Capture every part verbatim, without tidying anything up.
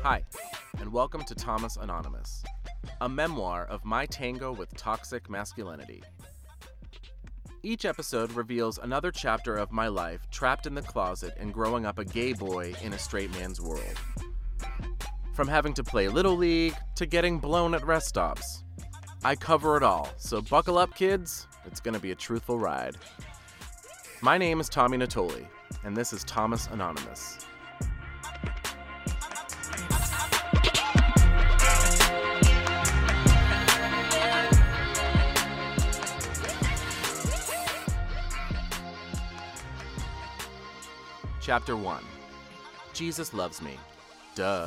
Hi, and welcome to Thomas Anonymous, a memoir of my tango with toxic masculinity. Each episode reveals another chapter of my life trapped in the closet and growing up a gay boy in a straight man's world. From having to play Little League to getting blown at rest stops. I cover it all, so buckle up, kids. It's gonna be a truthful ride. My name is Tommy Natoli, and this is Thomas Anonymous. Chapter one. Jesus Loves Me. Duh.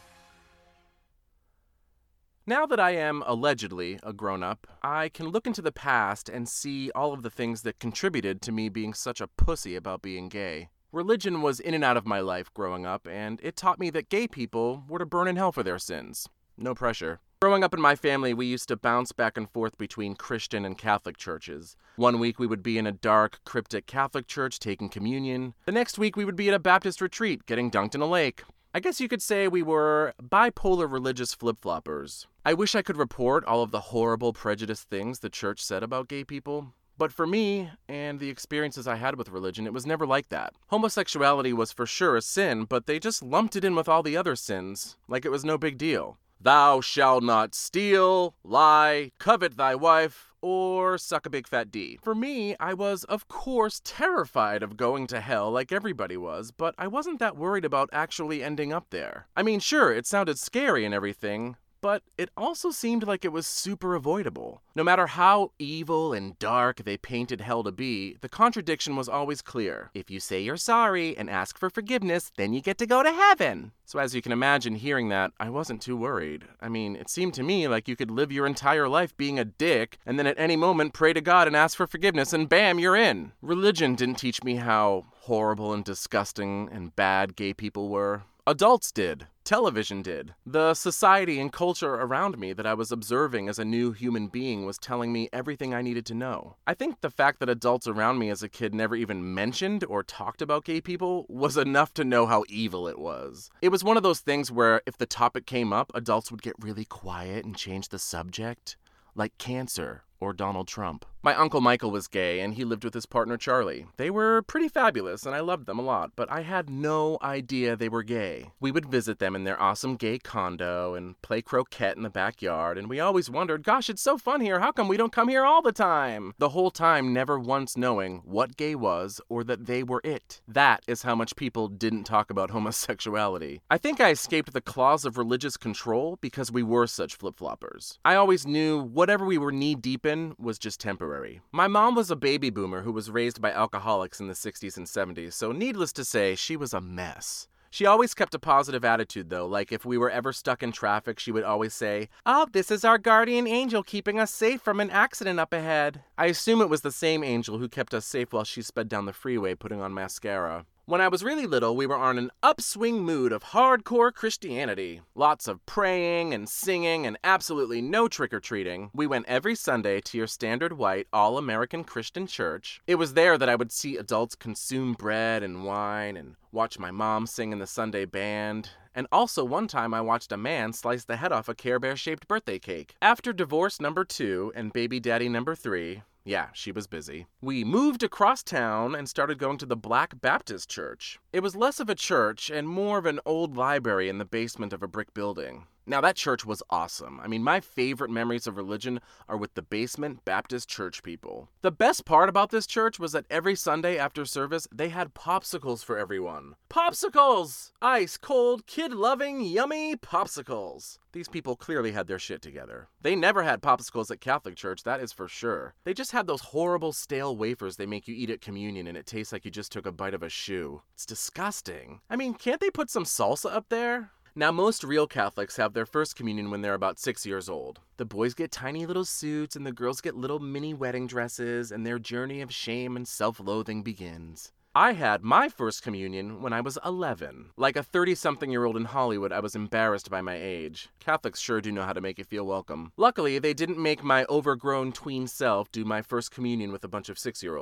Now that I am allegedly a grown-up, I can look into the past and see all of the things that contributed to me being such a pussy about being gay. Religion was in and out of my life growing up, and it taught me that gay people were to burn in hell for their sins. No pressure. Growing up in my family, we used to bounce back and forth between Christian and Catholic churches. One week we would be in a dark, cryptic Catholic church taking communion. The next week we would be at a Baptist retreat getting dunked in a lake. I guess you could say we were bipolar religious flip-floppers. I wish I could report all of the horrible, prejudiced things the church said about gay people. But for me, and the experiences I had with religion, it was never like that. Homosexuality was for sure a sin, but they just lumped it in with all the other sins, like it was no big deal. Thou shalt not steal, lie, covet thy wife, or suck a big fat D. For me, I was, of course, terrified of going to hell like everybody was, but I wasn't that worried about actually ending up there. I mean, sure, it sounded scary and everything, but it also seemed like it was super avoidable. No matter how evil and dark they painted hell to be, the contradiction was always clear. If you say you're sorry and ask for forgiveness, then you get to go to heaven. So as you can imagine, hearing that, I wasn't too worried. I mean, it seemed to me like you could live your entire life being a dick, and then at any moment pray to God and ask for forgiveness, and bam, you're in. Religion didn't teach me how horrible and disgusting and bad gay people were. Adults did. Television did. The society and culture around me that I was observing as a new human being was telling me everything I needed to know. I think the fact that adults around me as a kid never even mentioned or talked about gay people was enough to know how evil it was. It was one of those things where if the topic came up, adults would get really quiet and change the subject, like cancer or Donald Trump. My Uncle Michael was gay, and he lived with his partner Charlie. They were pretty fabulous, and I loved them a lot, but I had no idea they were gay. We would visit them in their awesome gay condo and play croquet in the backyard, and we always wondered, gosh, it's so fun here, how come we don't come here all the time? The whole time never once knowing what gay was or that they were it. That is how much people didn't talk about homosexuality. I think I escaped the claws of religious control because we were such flip-floppers. I always knew whatever we were knee-deep in was just temporary. My mom was a baby boomer who was raised by alcoholics in the sixties and seventies, so needless to say, she was a mess. She always kept a positive attitude, though, like if we were ever stuck in traffic, she would always say, "Oh, this is our guardian angel keeping us safe from an accident up ahead." I assume it was the same angel who kept us safe while she sped down the freeway putting on mascara. When I was really little, we were on an upswing mood of hardcore Christianity. Lots of praying and singing and absolutely no trick-or-treating. We went every Sunday to your standard white, all-American Christian church. It was there that I would see adults consume bread and wine and watch my mom sing in the Sunday band. And also one time I watched a man slice the head off a Care Bear-shaped birthday cake. After divorce number two and baby daddy number three, yeah, she was busy, we moved across town and started going to the Black Baptist Church. It was less of a church and more of an old library in the basement of a brick building. Now, that church was awesome. I mean, my favorite memories of religion are with the basement Baptist church people. The best part about this church was that every Sunday after service, they had popsicles for everyone. Popsicles! Ice, cold, kid-loving, yummy popsicles. These people clearly had their shit together. They never had popsicles at Catholic church, that is for sure. They just had those horrible stale wafers they make you eat at communion and it tastes like you just took a bite of a shoe. It's disgusting. I mean, can't they put some salsa up there? Now, most real Catholics have their first communion when they're about six years old. The boys get tiny little suits and the girls get little mini wedding dresses, and their journey of shame and self-loathing begins. I had my first communion when I was eleven. Like a thirty-something-year-old in Hollywood, I was embarrassed by my age. Catholics sure do know how to make you feel welcome. Luckily, they didn't make my overgrown tween self do my first communion with a bunch of six-year-olds.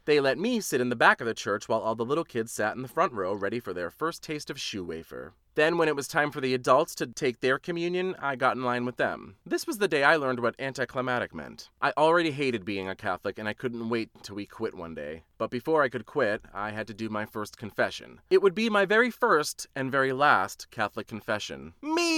They let me sit in the back of the church while all the little kids sat in the front row ready for their first taste of shoe wafer. Then when it was time for the adults to take their communion, I got in line with them. This was the day I learned what anticlimactic meant. I already hated being a Catholic and I couldn't wait till we quit one day. But before I could quit, I had to do my first confession. It would be my very first and very last Catholic confession.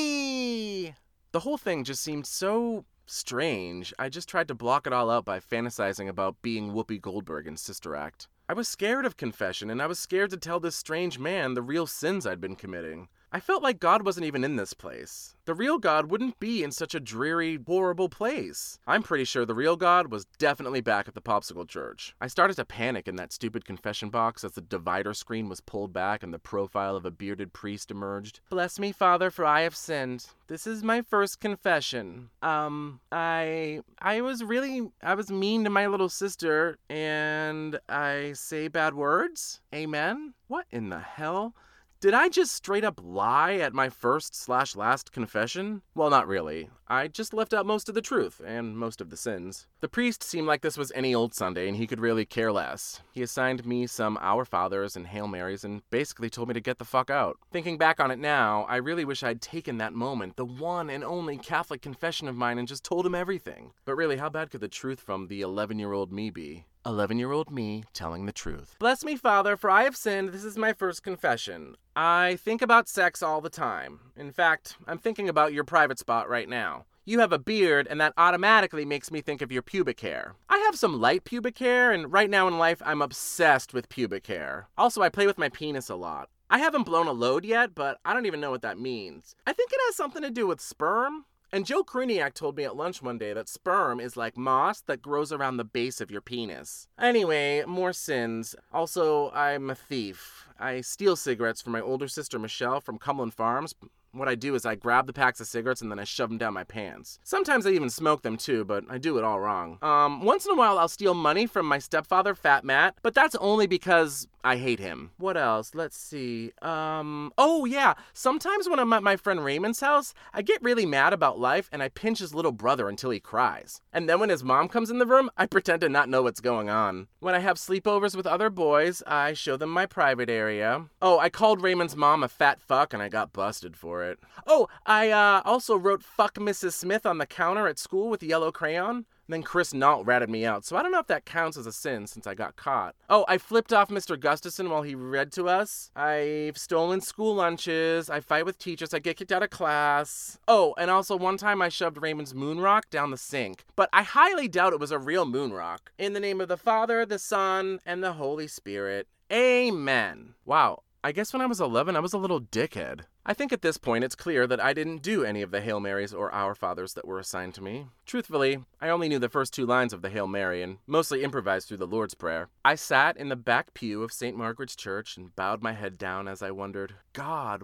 Me! The whole thing just seemed so strange. I just tried to block it all out by fantasizing about being Whoopi Goldberg in Sister Act. I was scared of confession, and I was scared to tell this strange man the real sins I'd been committing. I felt like God wasn't even in this place. The real God wouldn't be in such a dreary, horrible place. I'm pretty sure the real God was definitely back at the Popsicle Church. I started to panic in that stupid confession box as the divider screen was pulled back and the profile of a bearded priest emerged. Bless me, Father, for I have sinned. This is my first confession. Um, I... I was really... I was mean to my little sister, and I say bad words? Amen? What in the hell? Did I just straight up lie at my first slash last confession? Well, not really. I just left out most of the truth, and most of the sins. The priest seemed like this was any old Sunday, and he could really care less. He assigned me some Our Fathers and Hail Marys, and basically told me to get the fuck out. Thinking back on it now, I really wish I'd taken that moment, the one and only Catholic confession of mine, and just told him everything. But really, how bad could the truth from the eleven-year-old me be? eleven-year-old me telling the truth. Bless me, Father, for I have sinned. This is my first confession. I think about sex all the time. In fact, I'm thinking about your private spot right now. You have a beard, and that automatically makes me think of your pubic hair. I have some light pubic hair, and right now in life, I'm obsessed with pubic hair. Also, I play with my penis a lot. I haven't blown a load yet, but I don't even know what that means. I think it has something to do with sperm. And Joe Kruniak told me at lunch one day that sperm is like moss that grows around the base of your penis. Anyway, more sins. Also, I'm a thief. I steal cigarettes from my older sister Michelle from Cumberland Farms. What I do is I grab the packs of cigarettes and then I shove them down my pants. Sometimes I even smoke them too, but I do it all wrong. Um, once in a while I'll steal money from my stepfather, Fat Matt, but that's only because I hate him. What else? Let's see. Um, oh yeah, sometimes when I'm at my friend Raymond's house, I get really mad about life and I pinch his little brother until he cries. And then when his mom comes in the room, I pretend to not know what's going on. When I have sleepovers with other boys, I show them my private area. Oh, I called Raymond's mom a fat fuck and I got busted for it. Oh, I uh, also wrote fuck Missus Smith on the counter at school with yellow crayon. Then Chris Nault ratted me out, so I don't know if that counts as a sin since I got caught. Oh, I flipped off Mister Gustafson while he read to us. I've stolen school lunches. I fight with teachers. I get kicked out of class. Oh, and also one time I shoved Raymond's moon rock down the sink. But I highly doubt it was a real moon rock. In the name of the Father, the Son, and the Holy Spirit. Amen. Wow. I guess when I was eleven, I was a little dickhead. I think at this point it's clear that I didn't do any of the Hail Marys or Our Fathers that were assigned to me. Truthfully, I only knew the first two lines of the Hail Mary and mostly improvised through the Lord's Prayer. I sat in the back pew of Saint Margaret's Church and bowed my head down as I wondered, God,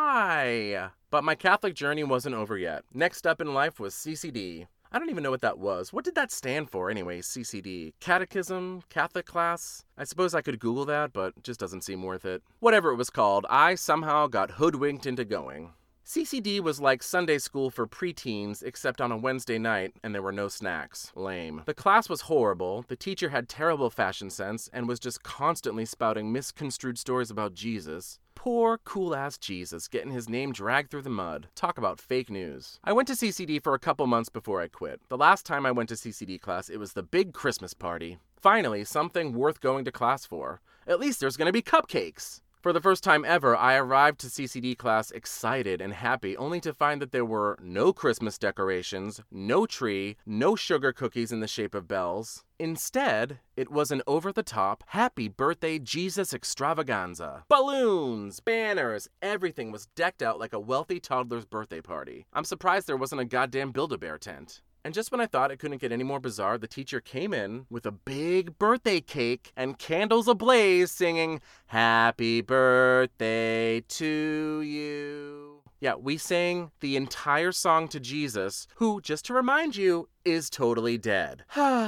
why? But my Catholic journey wasn't over yet. Next up in life was C C D. I don't even know what that was. What did that stand for anyway, C C D? Catechism? Catholic class? I suppose I could Google that, but it just doesn't seem worth it. Whatever it was called, I somehow got hoodwinked into going. C C D was like Sunday school for preteens, except on a Wednesday night, and there were no snacks. Lame. The class was horrible, the teacher had terrible fashion sense, and was just constantly spouting misconstrued stories about Jesus. Poor, cool-ass Jesus, getting his name dragged through the mud. Talk about fake news. I went to C C D for a couple months before I quit. The last time I went to C C D class, it was the big Christmas party. Finally, something worth going to class for. At least there's gonna be cupcakes. For the first time ever, I arrived to C C D class excited and happy, only to find that there were no Christmas decorations, no tree, no sugar cookies in the shape of bells. Instead, it was an over-the-top, happy birthday Jesus extravaganza. Balloons, banners, everything was decked out like a wealthy toddler's birthday party. I'm surprised there wasn't a goddamn Build-A-Bear tent. And just when I thought it couldn't get any more bizarre, the teacher came in with a big birthday cake and candles ablaze singing, Happy birthday to you. Yeah, we sang the entire song to Jesus, who, just to remind you, is totally dead.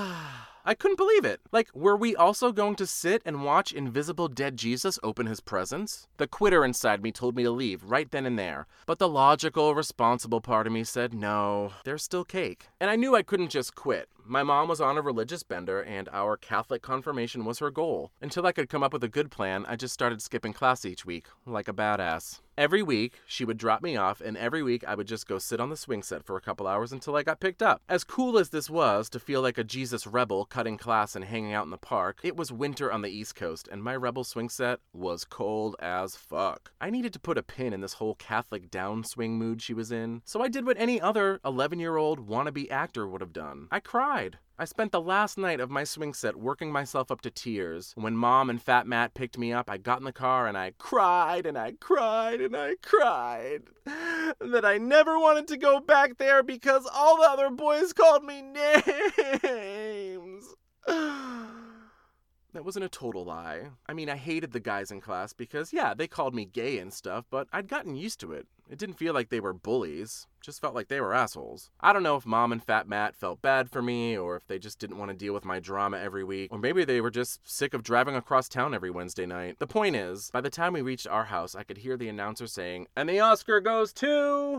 I couldn't believe it. Like, were we also going to sit and watch invisible dead Jesus open his presents? The quitter inside me told me to leave right then and there, but the logical, responsible part of me said, no, there's still cake. And I knew I couldn't just quit. My mom was on a religious bender, and our Catholic confirmation was her goal. Until I could come up with a good plan, I just started skipping class each week, like a badass. Every week, she would drop me off, and every week I would just go sit on the swing set for a couple hours until I got picked up. As cool as this was, to feel like a Jesus rebel cutting class and hanging out in the park, it was winter on the East Coast, and my rebel swing set was cold as fuck. I needed to put a pin in this whole Catholic downswing mood she was in, so I did what any other eleven-year-old wannabe actor would have done. I cried. I spent the last night of my swing set working myself up to tears. When Mom and Fat Matt picked me up, I got in the car and I cried and I cried and I cried that I never wanted to go back there because all the other boys called me names. That wasn't a total lie. I mean, I hated the guys in class because, yeah, they called me gay and stuff, but I'd gotten used to it. It didn't feel like they were bullies. Just felt like they were assholes. I don't know if Mom and Fat Matt felt bad for me, or if they just didn't want to deal with my drama every week, or maybe they were just sick of driving across town every Wednesday night. The point is, by the time we reached our house, I could hear the announcer saying, "And the Oscar goes to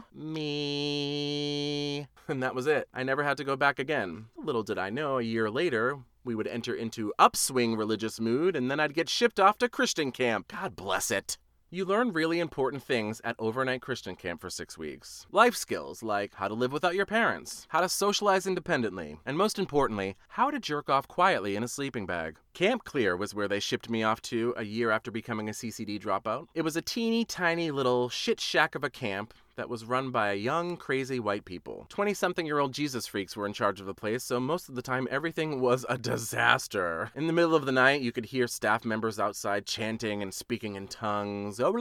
me." And that was it. I never had to go back again. Little did I know, a year later, we would enter into upswing religious mood, and then I'd get shipped off to Christian camp. God bless it. You learn really important things at overnight Christian camp for six weeks. Life skills like how to live without your parents, how to socialize independently, and most importantly, how to jerk off quietly in a sleeping bag. Camp Clear was where they shipped me off to a year after becoming a C C D dropout. It was a teeny tiny little shit shack of a camp that was run by young, crazy white people. twenty-something-year-old Jesus freaks were in charge of the place, so most of the time everything was a disaster. In the middle of the night, you could hear staff members outside chanting and speaking in tongues. And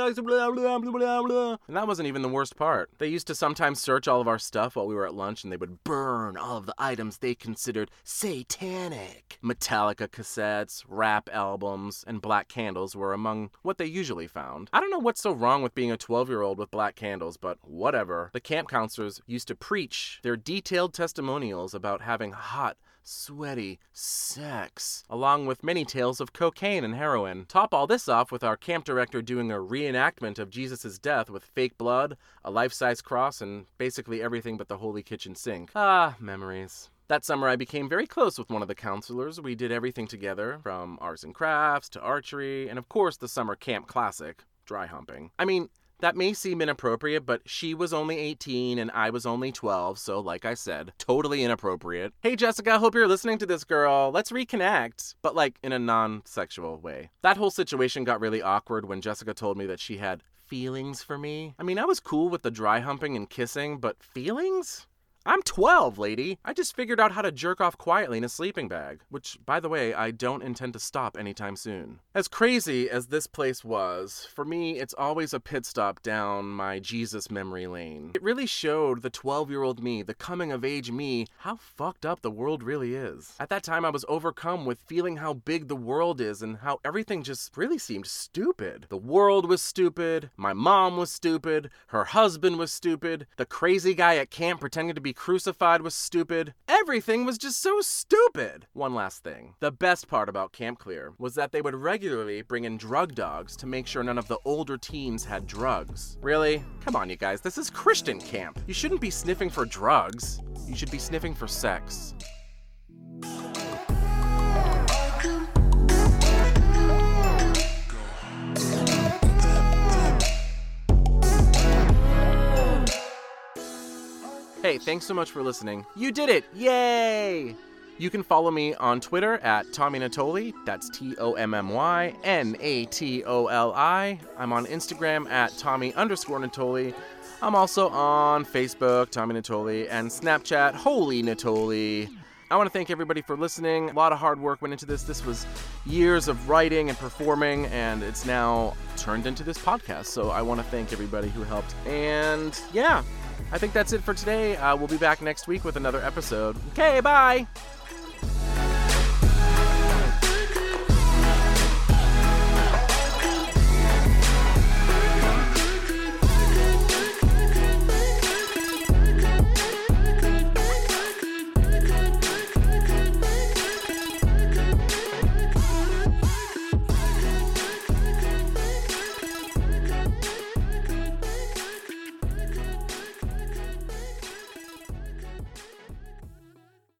that wasn't even the worst part. They used to sometimes search all of our stuff while we were at lunch, and they would burn all of the items they considered satanic. Metallica cassettes, rap albums, and black candles were among what they usually found. I don't know what's so wrong with being a twelve-year-old with black candles, but whatever. The camp counselors used to preach their detailed testimonials about having hot, sweaty sex, along with many tales of cocaine and heroin. Top all this off with our camp director doing a reenactment of Jesus' death with fake blood, a life-size cross, and basically everything but the holy kitchen sink. Ah, memories. That summer, I became very close with one of the counselors. We did everything together, from arts and crafts to archery, and of course the summer camp classic, dry humping. I mean, that may seem inappropriate, but she was only eighteen and I was only twelve, so like I said, totally inappropriate. Hey Jessica, hope you're listening to this, girl. Let's reconnect. But like in a non-sexual way. That whole situation got really awkward when Jessica told me that she had feelings for me. I mean, I was cool with the dry humping and kissing, but feelings? I'm twelve, lady. I just figured out how to jerk off quietly in a sleeping bag, which, by the way, I don't intend to stop anytime soon. As crazy as this place was, for me, it's always a pit stop down my Jesus memory lane. It really showed the twelve-year-old me, the coming-of-age me, how fucked up the world really is. At that time, I was overcome with feeling how big the world is and how everything just really seemed stupid. The world was stupid, my mom was stupid, her husband was stupid, the crazy guy at camp pretending to be crucified was stupid. Everything was just so stupid. One last thing. The best part about Camp Clear was that they would regularly bring in drug dogs to make sure none of the older teens had drugs. Really? Come on, you guys. This is Christian camp. You shouldn't be sniffing for drugs. You should be sniffing for sex. Hey, thanks so much for listening. You did it! Yay! You can follow me on Twitter at Tommy Natoli. That's T O M M Y N A T O L I. I'm on Instagram at Tommy underscore Natoli. I'm also on Facebook, Tommy Natoli, and Snapchat, Holy Natoli. I want to thank everybody for listening. A lot of hard work went into this. This was years of writing and performing, and it's now turned into this podcast. So I want to thank everybody who helped. And yeah, I think that's it for today. Uh, we'll be back next week with another episode. Okay, bye!